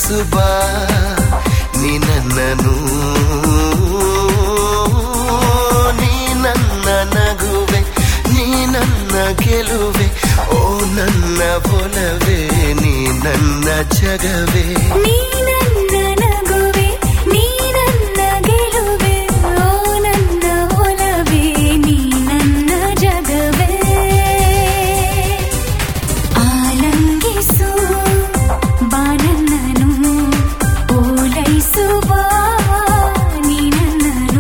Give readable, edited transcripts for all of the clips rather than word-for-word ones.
ಓಲೈಸು ಬಾ ನೀ ನನ್ನನು, ನೀ ನನ್ನ ನಗುವೆ, ನೀ ನನ್ನ ಗೆಲುವೆ, ಓ ನನ್ನ ಒಲವೇ, ನೀ ನನ್ನ ಜಗವೇ. ನೀ ನನ್ನ ನಗುವೆ, ನೀ ನನ್ನ ಗೆಲುವೆ, ಓ ನನ್ನ ಒಲವೇ, ನೀ ನನ್ನ ಜಗವೇ. ಆಲಂಗಿಸು ಬಾ ನನ್ನನು, ಓಲೈಸು ಬಾ ನೀ ನನ್ನನು.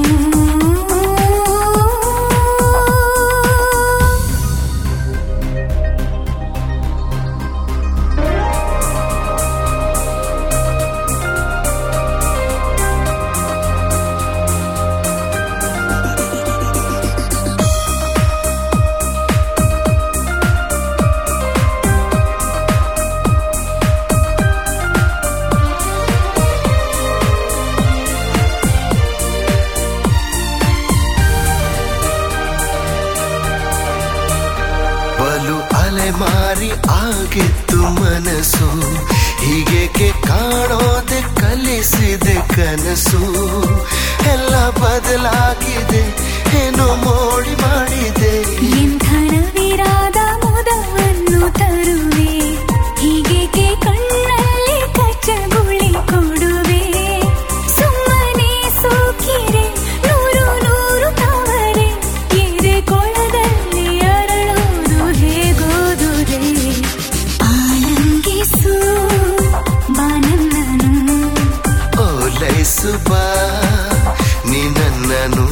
ಬಲು ಅಲೆಮಾರಿ ಆಗಿತ್ತು ಮನಸ್ಸು, ಹೀಗೇಕೆ ಕಾಣೋದೆ ಕಲಿಸಿದೆ ಕನಸು. ಎಲ್ಲ ಬದಲಾಗಿದೆ, ಏನೋ ಮೋಡಿ ಮಾಡಿದೆ. ಎಂಥ ನವಿರಾದ ಮುದವನ್ನು ತರುವೆ, ಹೀಗೇಕೆ ಕಣ್ಣಲ್ಲಿ ಕಚ್ಚಗುಳಿ ಕೊಡುವೆ. ಸುಮ್ಮನೆ ಸೋಕಿರೆ ನೂರು ನೂರು ತವರೆ, ಎದೆ ಕೊಳದಲ್ಲಿ ಅರಳೋದು ಹೇಗೋದುರೆ. ಆಲಂಗಿಸು ಬಾ ನನ್ನನು, ಓಲೈಸು ಬಾ ನೀ ನನ್ನನು.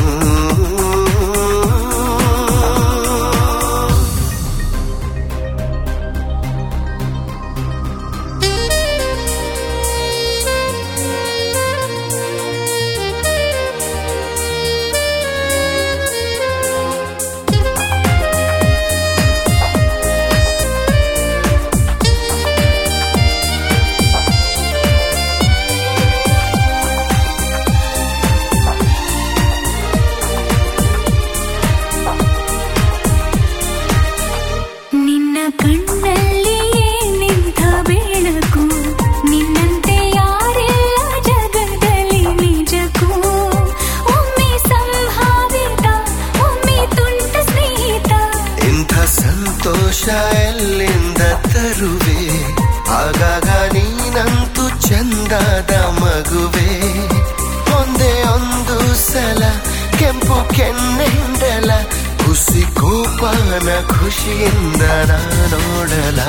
ನಿನ್ನ ಕಣ್ಣಲ್ಲಿಯೇ ನಿಂತ ಬೆಳಕು, ನಿನ್ನಂತೆ ಯಾರೆಲ್ಲ ಜಗದಲ್ಲಿ ನಿಜಕ್ಕೂ. ಒಮ್ಮೆ ಸಂಭಾವಿತ, ಒಮ್ಮೆ ತುಂಟ ಸ್ನೇಹಿತ. ಇಂಥ ಸಂತೋಷ ಎಲ್ಲಿಂದ ತರುವೆ, ಆಗಾಗ ನೀನಂತೂ ಚಂದದ ಮಗುವೆ. ಒಂದೇ ಒಂದು ಸಲ ಕೆಂಪು ಕೆನ್ನೆಂಡಲ, ಖುಷಿ ಕೋಪನ ಖುಷಿಯಿಂದ ನೋಡಲ.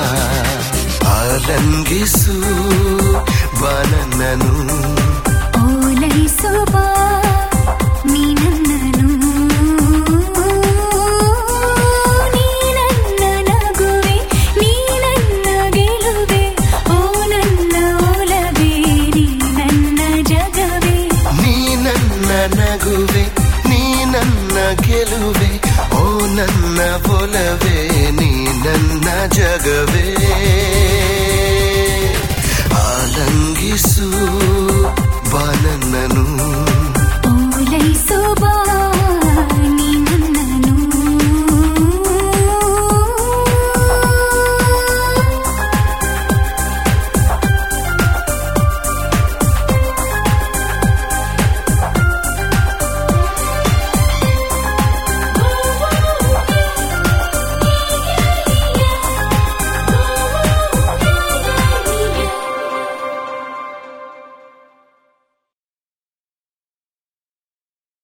ಆಲಂಗಿಸು ಬಾ ನನ್ನನು, ಓಲೈಸು ಬಾ ನೀ ನನ್ನನು. ನೀ ನನ್ನ ನಗುವೆ, ನೀ ನನ್ನ ಗೆಲುವೆ, ಓ ನನ್ನ ಒಲವೇ, ನೀ ನನ್ನ ಜಗವೇ. ನೀ ನನ್ನ ನಗುವೆ, ನೀ ನನ್ನ ಗೆಲುವೆ, ಓ ನನ್ನ ಒಲವೇ, ನೀ ನನ್ನ ಜಗವೇ. ಆಲಂಗಿಸು ಬಾ ನನ್ನನು, ಓಲೈಸು ಬಾ